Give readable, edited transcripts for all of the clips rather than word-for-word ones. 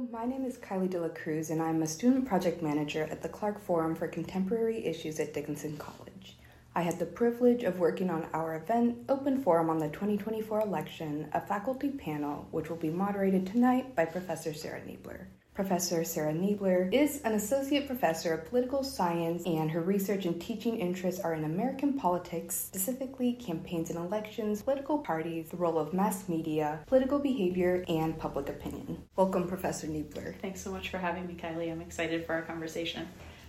my name is Kylie De La Cruz, and I'm a student project manager at the Clark Forum for Contemporary Issues at Dickinson College. I had the privilege of working on our event, Open Forum on the 2024 election, a faculty panel which will be moderated tonight by Professor Sarah Niebler. Professor Sarah Niebler is an associate professor of political science, and her research and teaching interests are in American politics, specifically campaigns and elections, political parties, the role of mass media, political behavior, and public opinion. Welcome, Professor Niebler. Thanks so much for having me, Kylie. I'm excited for our conversation.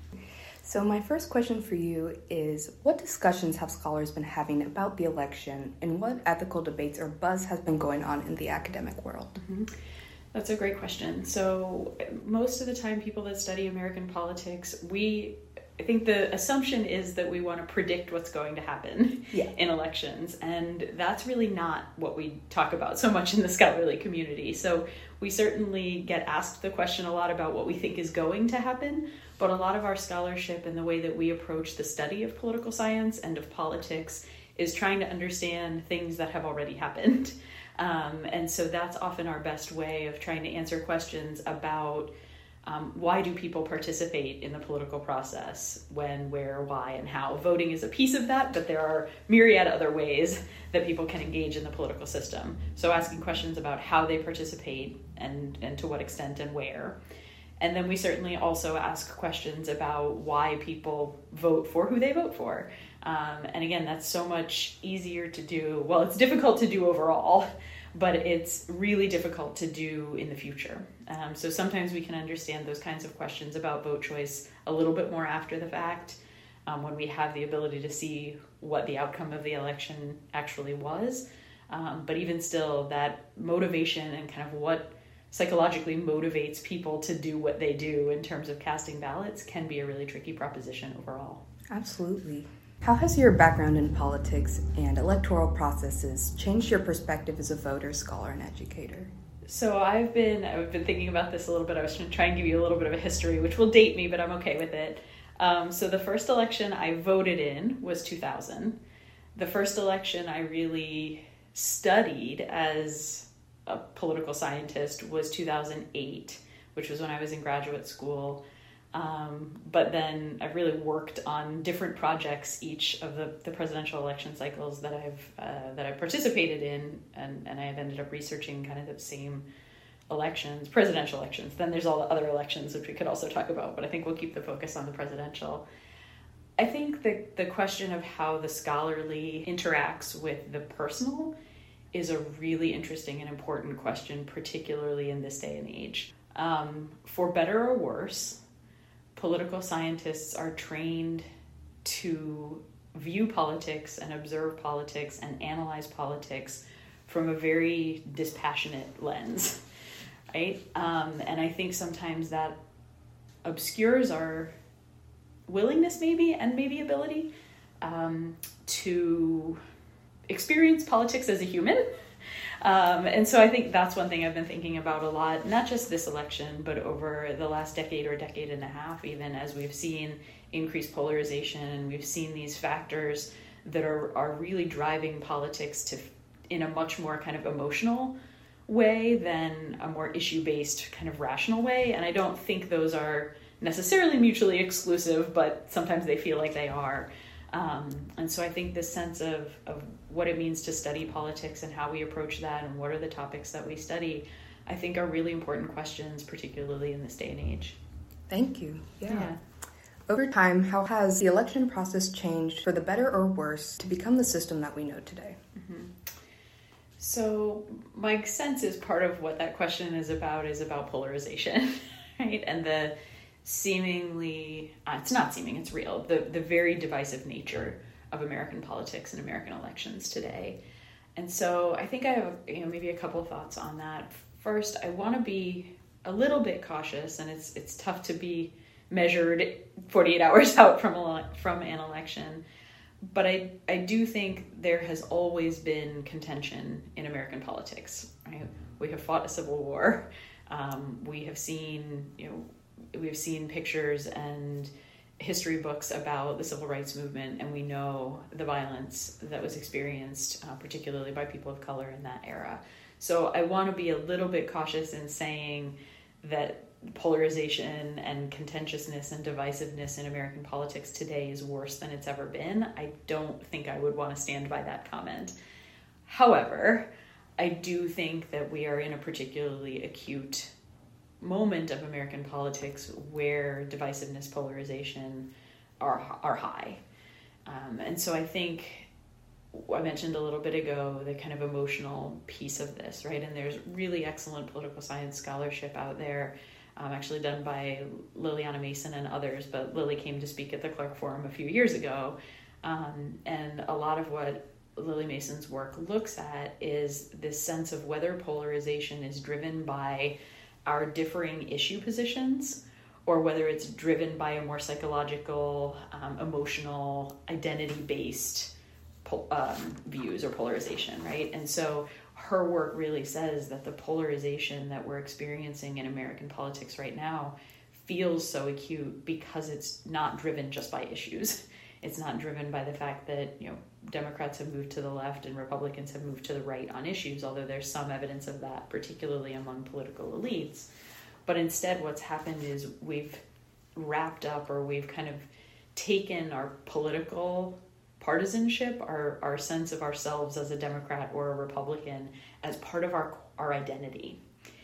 So my first question for you is, what discussions have scholars been having about the election, and what ethical debates or buzz has been going on in the academic world? That's a great question. So most of the time, people that study American politics, I think the assumption is that we want to predict what's going to happen in elections. And that's really not what we talk about so much in the scholarly community. So we certainly get asked the question a lot about what we think is going to happen. But a lot of our scholarship and the way that we approach the study of political science and of politics is trying to understand things that have already happened. And so that's often our best way of trying to answer questions about why do people participate in the political process, when, where, why, and how. Voting is a piece of that, but there are myriad other ways that people can engage in the political system. So asking questions about how they participate and to what extent and where. And then we certainly also ask questions about why people vote for who they vote for. And again, that's so much easier to do. Well, it's difficult to do overall, but it's really difficult to do in the future. So sometimes we can understand those kinds of questions about vote choice a little bit more after the fact, when we have the ability to see what the outcome of the election actually was. But even still, that motivation and kind of what psychologically motivates people to do what they do in terms of casting ballots can be a really tricky proposition overall. Absolutely. How has your background in politics and electoral processes changed your perspective as a voter, scholar, and educator? So I've been thinking about this a little bit. I was going to try and give you a little bit of a history, which will date me, but I'm okay with it. So the first election I voted in was 2000. The first election I really studied as a political scientist was 2008, which was when I was in graduate school. But then I've really worked on different projects each of the presidential election cycles that I've participated in, and I've ended up researching kind of the same elections, presidential elections. Then there's all the other elections, which we could also talk about, but I think we'll keep the focus on the presidential. I think the question of how the scholarly interacts with the personal is a really interesting and important question, particularly in this day and age. For better or worse, political scientists are trained to view politics and observe politics and analyze politics from a very dispassionate lens, right? And I think sometimes that obscures our willingness and maybe ability to experience politics as a human. And so I think that's one thing I've been thinking about a lot, not just this election, but over the last decade or decade and a half, even as we've seen increased polarization, and we've seen these factors that are really driving politics in a much more kind of emotional way than a more issue-based kind of rational way. And I don't think those are necessarily mutually exclusive, but sometimes they feel like they are. And so I think this sense of what it means to study politics and how we approach that and what are the topics that we study, I think are really important questions, particularly in this day and age. Thank you. Yeah. Over time, how has the election process changed for the better or worse to become the system that we know today? So my sense is part of what that question is about polarization, right? And the seemingly, it's real, the very divisive nature of American politics and American elections today. And so I think I have maybe a couple of thoughts on that. First, I want to be a little bit cautious, and it's tough to be measured 48 hours out from an election. But I do think there has always been contention in American politics. Right? We have fought a civil war. We have seen, we've seen pictures and history books about the civil rights movement, and we know the violence that was experienced, particularly by people of color in that era. So I want to be a little bit cautious in saying that polarization and contentiousness and divisiveness in American politics today is worse than it's ever been, I don't think I would want to stand by that comment. However, I do think that we are in a particularly acute moment of American politics where divisiveness, polarization are high. And so I think I mentioned a little bit ago the kind of emotional piece of this, right? And there's really excellent political science scholarship out there, actually done by Liliana Mason and others, but Lily came to speak at the Clark Forum a few years ago. And a lot of what Lily Mason's work looks at is this sense of whether polarization is driven by our differing issue positions, or whether it's driven by a more psychological, emotional, identity-based views or polarization, right? And so her work really says that the polarization that we're experiencing in American politics right now feels so acute because it's not driven just by issues. It's not driven by the fact that, Democrats have moved to the left and Republicans have moved to the right on issues, although there's some evidence of that, particularly among political elites. But instead what's happened is we've wrapped up, or we've kind of taken our political partisanship, our sense of ourselves as a Democrat or a Republican, as part of our identity.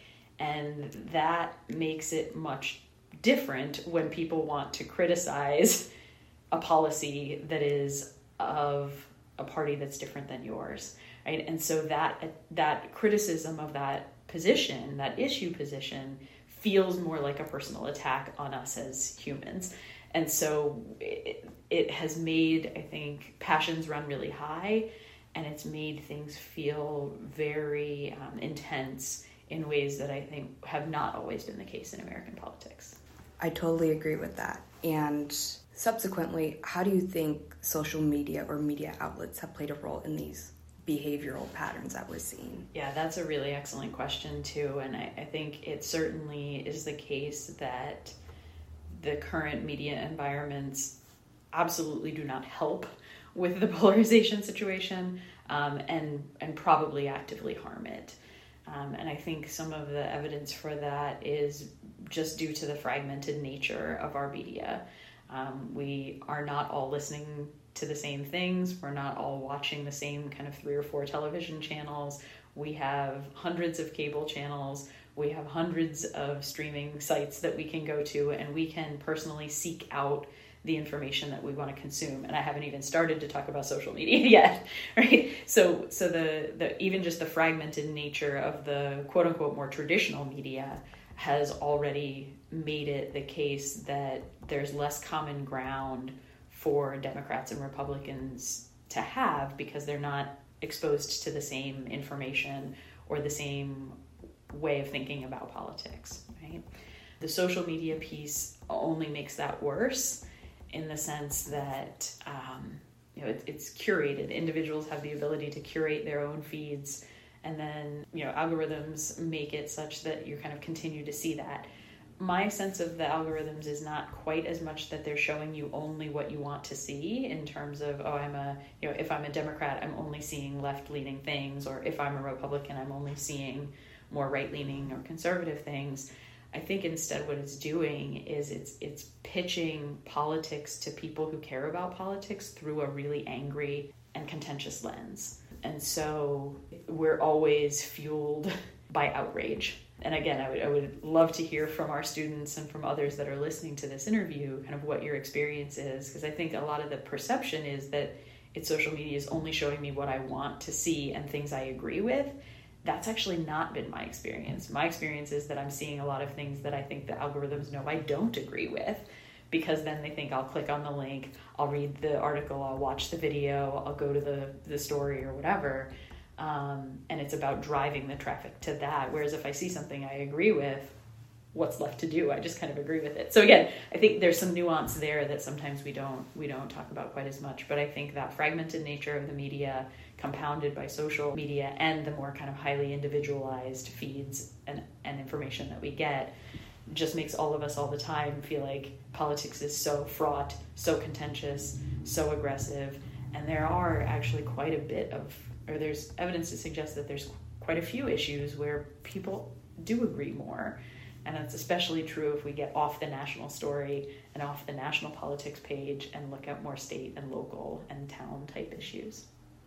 And that makes it much different when people want to criticize a policy that is of a party that's different than yours, right? And so that criticism of that position, that issue position, feels more like a personal attack on us as humans. And so it has made, I think, passions run really high, and it's made things feel very intense in ways that I think have not always been the case in American politics. I totally agree with that. And subsequently, how do you think social media or media outlets have played a role in these behavioral patterns that we're seeing? Yeah, that's a really excellent question too. And I think it certainly is the case that the current media environments absolutely do not help with the polarization situation, and probably actively harm it. And I think some of the evidence for that is just due to the fragmented nature of our media. We are not all listening to the same things. We're not all watching the same kind of 3 or 4 television channels. We have hundreds of cable channels. We have hundreds of streaming sites that we can go to, and we can personally seek out the information that we want to consume. And I haven't even started to talk about social media yet, right? So the even just the fragmented nature of the quote unquote more traditional media has already made it the case that there's less common ground for Democrats and Republicans to have, because they're not exposed to the same information or the same way of thinking about politics, right? The social media piece only makes that worse, in the sense that it's curated. Individuals have the ability to curate their own feeds, and then algorithms make it such that you kind of continue to see that. My sense of the algorithms is not quite as much that they're showing you only what you want to see, in terms of, if I'm a Democrat, I'm only seeing left-leaning things, or if I'm a Republican, I'm only seeing more right-leaning or conservative things. I think instead what it's doing is it's pitching politics to people who care about politics through a really angry and contentious lens. And so we're always fueled by outrage. And again, I would love to hear from our students and from others that are listening to this interview kind of what your experience is, because I think a lot of the perception is that social media is only showing me what I want to see and things I agree with. That's actually not been my experience. My experience is that I'm seeing a lot of things that I think the algorithms know I don't agree with, because then they think I'll click on the link, I'll read the article, I'll watch the video, I'll go to the story or whatever. And it's about driving the traffic to that. Whereas if I see something I agree with, what's left to do? I just kind of agree with it. So again, I think there's some nuance there that sometimes we don't talk about quite as much. But I think that fragmented nature of the media, compounded by social media and the more kind of highly individualized feeds and information that we get, just makes all of us all the time feel like politics is so fraught, so contentious, so aggressive. And there are actually quite a bit of, or there's evidence to suggest that there's quite a few issues where people do agree more. And that's especially true if we get off the national story and off the national politics page and look at more state and local and town type issues.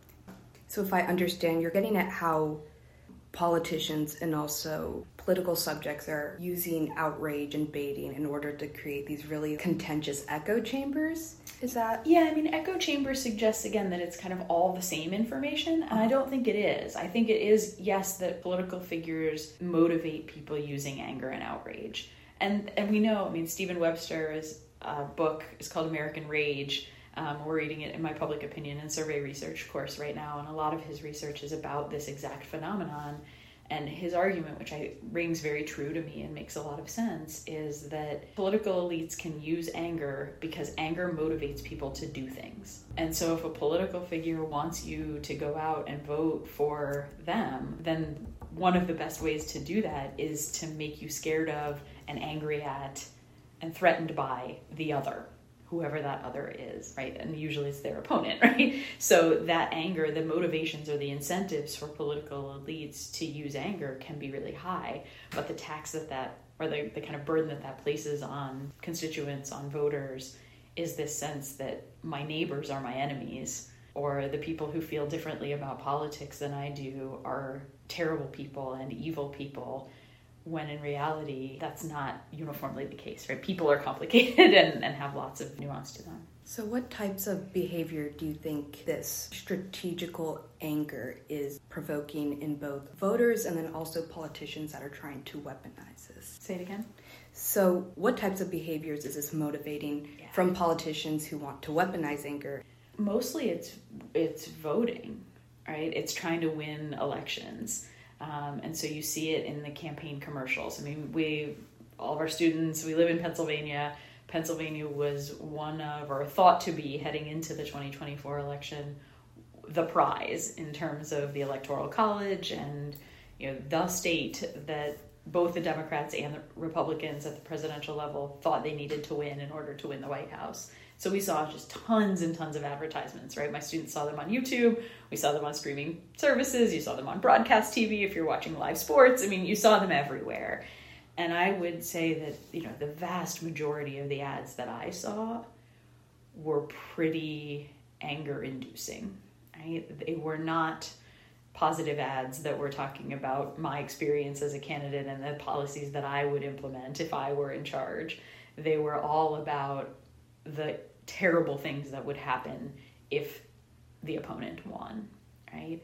So if I understand, you're getting at how politicians and also political subjects are using outrage and baiting in order to create these really contentious echo chambers. Is that? Yeah, I mean, echo chamber suggests, again, that it's kind of all the same information, and I don't think it is. I think it is, yes, that political figures motivate people using anger and outrage. And we know, I mean, Stephen Webster's book is called American Rage. We're reading it in my public opinion and survey research course right now, and a lot of his research is about this exact phenomenon. And his argument, which rings very true to me and makes a lot of sense, is that political elites can use anger because anger motivates people to do things. And so if a political figure wants you to go out and vote for them, then one of the best ways to do that is to make you scared of and angry at and threatened by the other, whoever that other is, right? And usually it's their opponent, right? So that anger, the motivations or the incentives for political elites to use anger can be really high, but the tax or the kind of burden that places on constituents, on voters, is this sense that my neighbors are my enemies, or the people who feel differently about politics than I do are terrible people and evil people, when in reality, that's not uniformly the case, right? People are complicated and have lots of nuance to them. So what types of behavior do you think this strategical anger is provoking in both voters and then also politicians that are trying to weaponize this? Say it again. So what types of behaviors is this motivating from politicians who want to weaponize anger? Mostly it's voting, right? It's trying to win elections. And so you see it in the campaign commercials. I mean, all of our students, we live in Pennsylvania. Pennsylvania was one of, or thought to be, heading into the 2024 election, the prize in terms of the Electoral College and, the state that both the Democrats and the Republicans at the presidential level thought they needed to win in order to win the White House. So we saw just tons and tons of advertisements, right? My students saw them on YouTube. We saw them on streaming services. You saw them on broadcast TV if you're watching live sports. I mean, you saw them everywhere. And I would say that, the vast majority of the ads that I saw were pretty anger-inducing, right? They were not positive ads that were talking about my experience as a candidate and the policies that I would implement if I were in charge. They were all about the terrible things that would happen if the opponent won, right?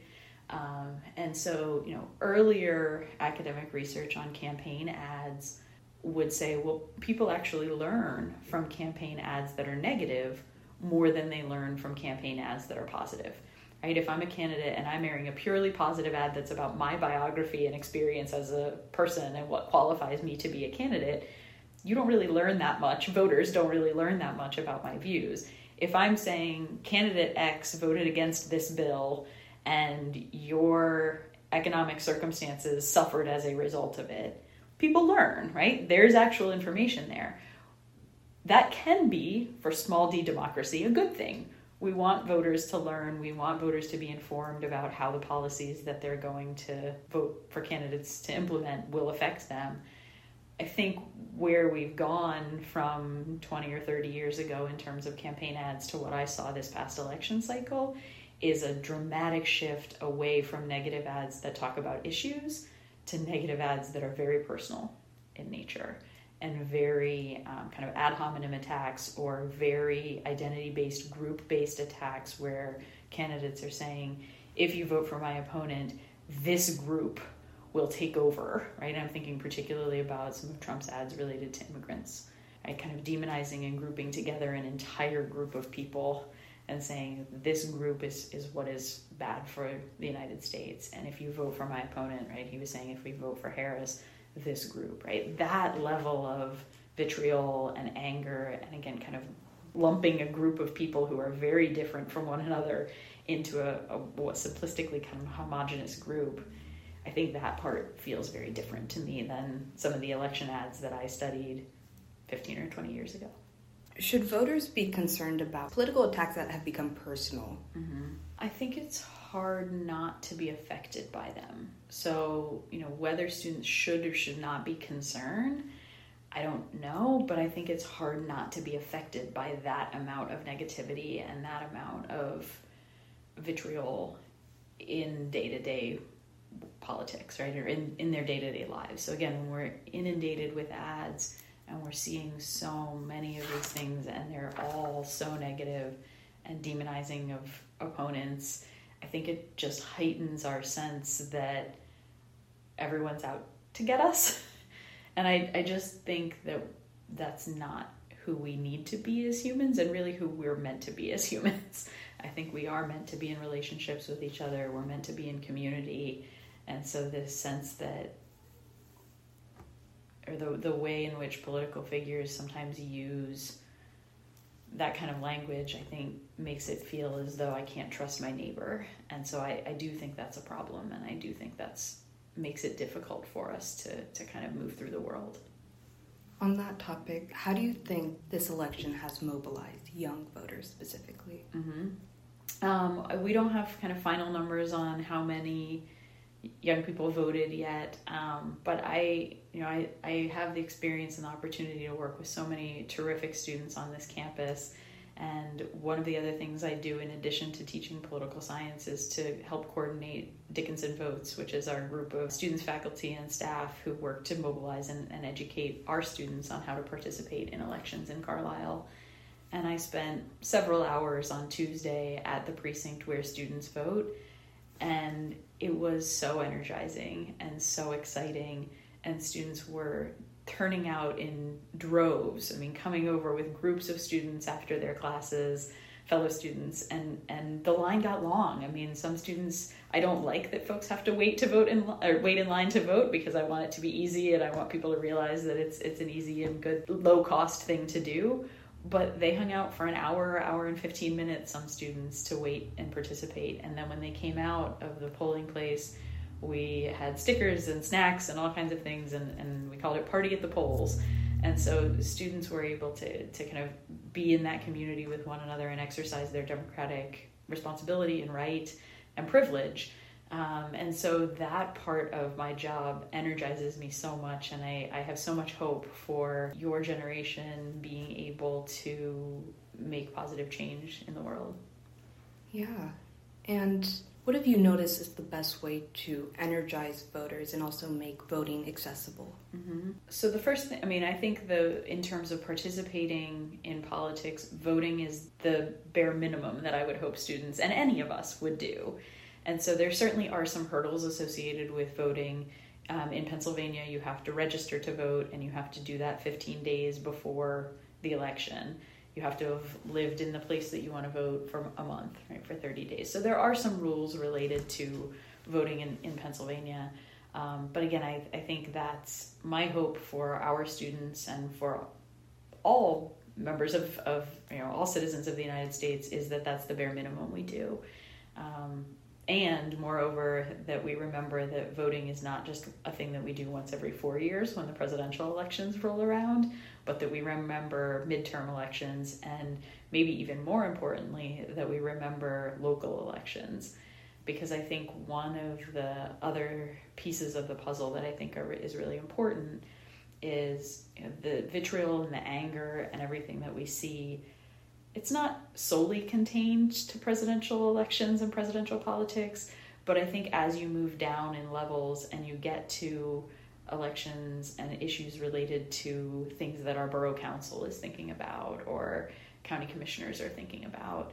And so, earlier academic research on campaign ads would say, well, people actually learn from campaign ads that are negative more than they learn from campaign ads that are positive, right? If I'm a candidate and I'm airing a purely positive ad that's about my biography and experience as a person and what qualifies me to be a candidate, you don't really learn that much. Voters don't really learn that much about my views. If I'm saying candidate X voted against this bill and your economic circumstances suffered as a result of it, people learn, right? There's actual information there. That can be, for small d democracy, a good thing. We want voters to learn. We want voters to be informed about how the policies that they're going to vote for candidates to implement will affect them. I think where we've gone from 20 or 30 years ago in terms of campaign ads to what I saw this past election cycle is a dramatic shift away from negative ads that talk about issues to negative ads that are very personal in nature and very kind of ad hominem attacks or very identity-based, group-based attacks where candidates are saying, if you vote for my opponent, this group will take over, right? I'm thinking particularly about some of Trump's ads related to immigrants, right? Kind of demonizing and grouping together an entire group of people and saying this group is what is bad for the United States. And if you vote for my opponent, right? He was saying if we vote for Harris, this group, right? That level of vitriol and anger, and again, kind of lumping a group of people who are very different from one another into a simplistically kind of homogenous group, I think that part feels very different to me than some of the election ads that I studied 15 or 20 years ago. Should voters be concerned about political attacks that have become personal? Mm-hmm. I think it's hard not to be affected by them. So, whether students should or should not be concerned, I don't know, but I think it's hard not to be affected by that amount of negativity and that amount of vitriol in day-to-day politics, right? Or in their day-to-day lives. So again, when we're inundated with ads and we're seeing so many of these things and they're all so negative and demonizing of opponents, I think it just heightens our sense that everyone's out to get us. And I just think that that's not who we need to be as humans and really who we're meant to be as humans. I think we are meant to be in relationships with each other. We're meant to be in community. And so this sense that, or the way in which political figures sometimes use that kind of language, I think makes it feel as though I can't trust my neighbor. And so I do think that's a problem. And I do think that's makes it difficult for us to kind of move through the world. On that topic, how do you think this election has mobilized young voters specifically? Mm-hmm. We don't have kind of final numbers on how many young people voted yet, but I have the experience and the opportunity to work with so many terrific students on this campus. And one of the other things I do in addition to teaching political science is to help coordinate Dickinson Votes, which is our group of students, faculty, and staff who work to mobilize and educate our students on how to participate in elections in Carlisle. And I spent several hours on Tuesday at the precinct where students vote, and it was so energizing and so exciting, and students were turning out in droves. I mean, coming over with groups of students after their classes, fellow students, and the line got long. I mean, some students, I don't like that folks have to wait in line to vote, because I want it to be easy and I want people to realize that it's an easy and good, low cost thing to do. But they hung out for an hour and 15 minutes, some students, to wait and participate. And then when they came out of the polling place, we had stickers and snacks and all kinds of things, and we called it Party at the Polls. And so students were able to kind of be in that community with one another and exercise their democratic responsibility and right and privilege. And so that part of my job energizes me so much, and I have so much hope for your generation being able to make positive change in the world. Yeah. And what have you noticed is the best way to energize voters and also make voting accessible? Mm-hmm. So the first thing, I think in terms of participating in politics, voting is the bare minimum that I would hope students and any of us would do. And so there certainly are some hurdles associated with voting. In Pennsylvania, you have to register to vote, and you have to do that 15 days before the election. You have to have lived in the place that you want to vote for a month, right, for 30 days. So there are some rules related to voting in Pennsylvania. But again, I think that's my hope for our students and for all members of all citizens of the United States, is that that's the bare minimum we do. And moreover, that we remember that voting is not just a thing that we do once every 4 years when the presidential elections roll around, but that we remember midterm elections, and maybe even more importantly, that we remember local elections. Because I think one of the other pieces of the puzzle that I think is really important is the vitriol and the anger and everything that we see. It's not solely contained to presidential elections and presidential politics, but I think as you move down in levels and you get to elections and issues related to things that our borough council is thinking about or county commissioners are thinking about,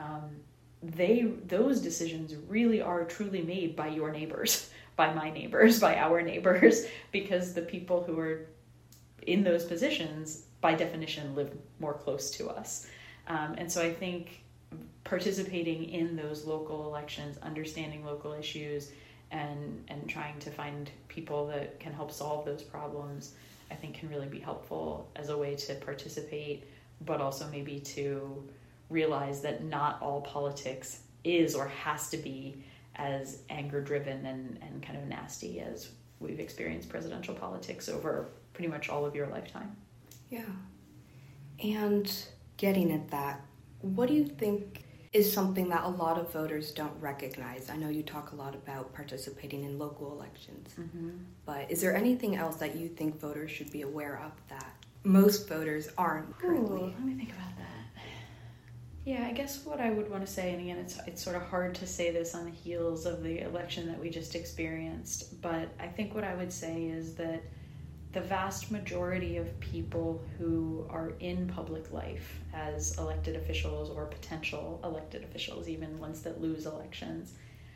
those decisions really are truly made by your neighbors, by my neighbors, by our neighbors, because the people who are in those positions, by definition, live more close to us. And so I think participating in those local elections, understanding local issues, and trying to find people that can help solve those problems, I think can really be helpful as a way to participate, but also maybe to realize that not all politics is or has to be as anger-driven and kind of nasty as we've experienced presidential politics over pretty much all of your lifetime. Yeah. And getting at that, what do you think is something that a lot of voters don't recognize. I know you talk a lot about participating in local elections, but is there anything else that you think voters should be aware of that most voters aren't currently? Let me think about that. Yeah, I guess what I would want to say, and again, it's sort of hard to say this on the heels of the election that we just experienced, but I think what I would say is that the vast majority of people who are in public life as elected officials or potential elected officials, even ones that lose elections,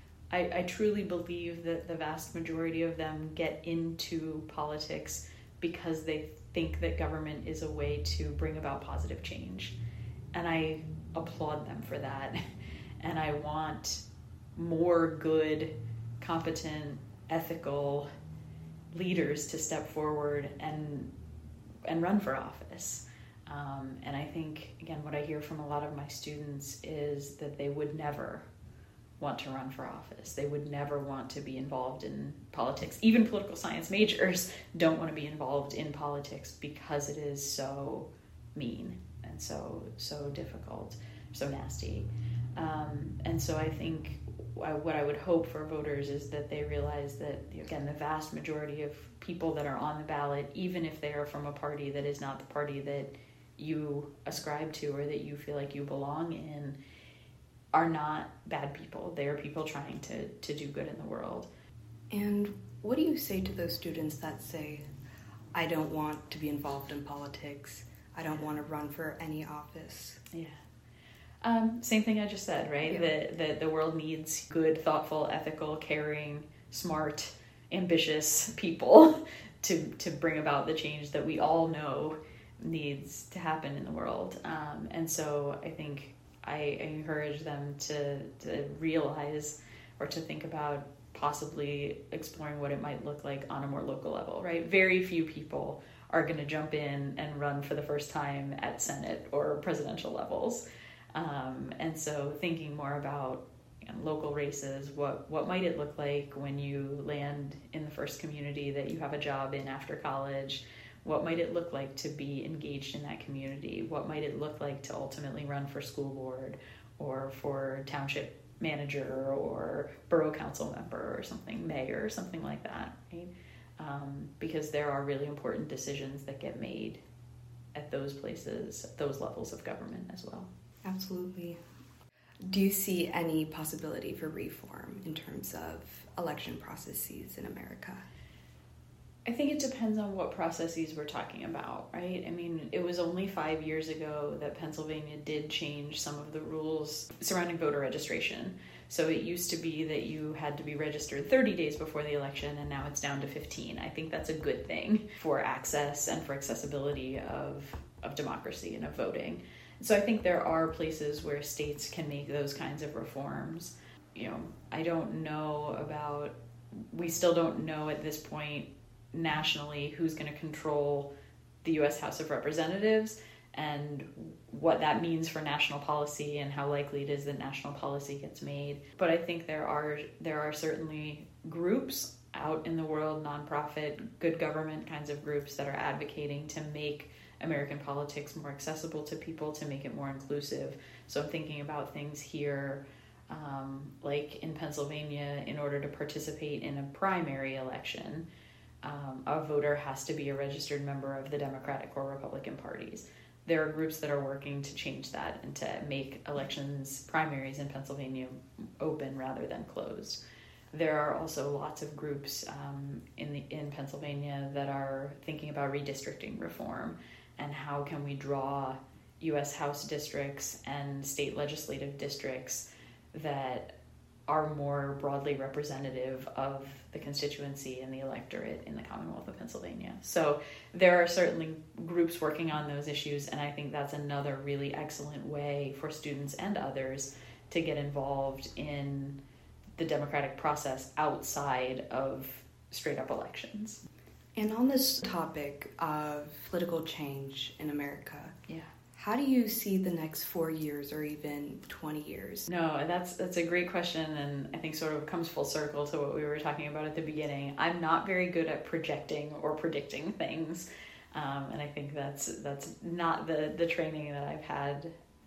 I truly believe that the vast majority of them get into politics because they think that government is a way to bring about positive change. And I applaud them for that. And I want more good, competent, ethical leaders to step forward and run for office. And I think, again, what I hear from a lot of my students is that they would never want to run for office. They would never want to be involved in politics. Even political science majors don't want to be involved in politics because it is so mean and so difficult, so nasty. And so I think what I would hope for voters is that they realize that, again, the vast majority of people that are on the ballot, even if they are from a party that is not the party that you ascribe to or that you feel like you belong in, are not bad people. They are people trying to do good in the world. And what do you say to those students that say, I don't want to be involved in politics, I don't want to run for any office? Yeah. Same thing I just said, right? Yeah. That the world needs good, thoughtful, ethical, caring, smart, ambitious people to bring about the change that we all know needs to happen in the world. And so I think I encourage them to realize or to think about possibly exploring what it might look like on a more local level, right? Very few people are going to jump in and run for the first time at Senate or presidential levels. And so thinking more about local races, what might it look like when you land in the first community that you have a job in after college? What might it look like to be engaged in that community? What might it look like to ultimately run for school board or for township manager or borough council member or something, mayor or something like that, right? Because there are really important decisions that get made at those places, at those levels of government as well. Absolutely. Do you see any possibility for reform in terms of election processes in America? I think it depends on what processes we're talking about, right? I mean, it was only 5 years ago that Pennsylvania did change some of the rules surrounding voter registration. So it used to be that you had to be registered 30 days before the election, and now it's down to 15. I think that's a good thing for access and for accessibility of democracy and of voting. So I think there are places where states can make those kinds of reforms. I don't know about, we still don't know at this point nationally who's going to control the U.S. House of Representatives and what that means for national policy and how likely it is that national policy gets made. But I think there are certainly groups out in the world, nonprofit, good government kinds of groups that are advocating to make American politics more accessible to people, to make it more inclusive. So I'm thinking about things here, like in Pennsylvania, in order to participate in a primary election, a voter has to be a registered member of the Democratic or Republican parties. There are groups that are working to change that and to make elections, primaries in Pennsylvania, open rather than closed. There are also lots of groups in Pennsylvania that are thinking about redistricting reform and how can we draw U.S. House districts and state legislative districts that are more broadly representative of the constituency and the electorate in the Commonwealth of Pennsylvania. So there are certainly groups working on those issues, and I think that's another really excellent way for students and others to get involved in the democratic process outside of straight-up elections. And on this topic of political change in America, yeah, how do you see the next 4 years or even 20 years? No, that's a great question, and I think sort of comes full circle to what we were talking about at the beginning. I'm not very good at projecting or predicting things, and I think that's not the training that I've had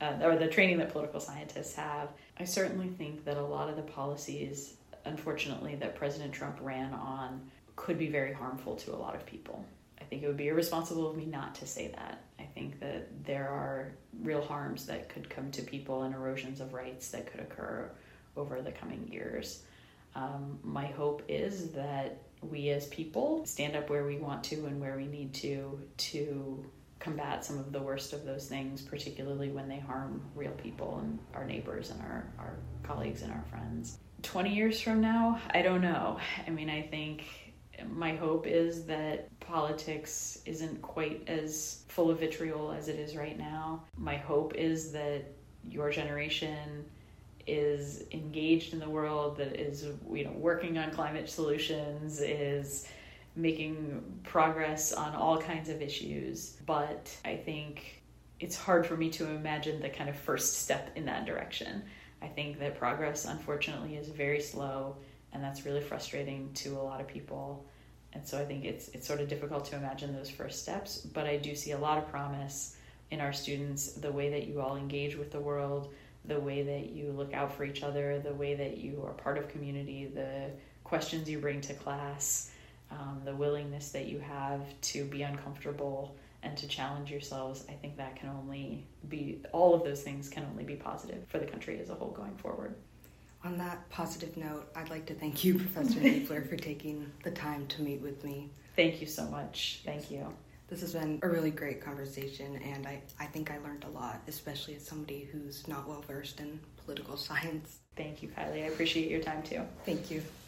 or the training that political scientists have. I certainly think that a lot of the policies, unfortunately, that President Trump ran on could be very harmful to a lot of people. I think it would be irresponsible of me not to say that. I think that there are real harms that could come to people and erosions of rights that could occur over the coming years. My hope is that we as people stand up where we want to and where we need to combat some of the worst of those things, particularly when they harm real people and our neighbors and our colleagues and our friends. 20 years from now, I don't know. I mean, I think my hope is that politics isn't quite as full of vitriol as it is right now. My hope is that your generation is engaged in the world, that is, working on climate solutions, is making progress on all kinds of issues. But I think it's hard for me to imagine the kind of first step in that direction. I think that progress, unfortunately, is very slow, and that's really frustrating to a lot of people. And so I think it's sort of difficult to imagine those first steps, but I do see a lot of promise in our students, the way that you all engage with the world, the way that you look out for each other, the way that you are part of community, the questions you bring to class, the willingness that you have to be uncomfortable and to challenge yourselves. I think that all of those things can only be positive for the country as a whole going forward. On that positive note, I'd like to thank you, Professor Niebler, for taking the time to meet with me. Thank you so much. Thank you. This has been a really great conversation, and I think I learned a lot, especially as somebody who's not well versed in political science. Thank you, Kylie. I appreciate your time too. Thank you.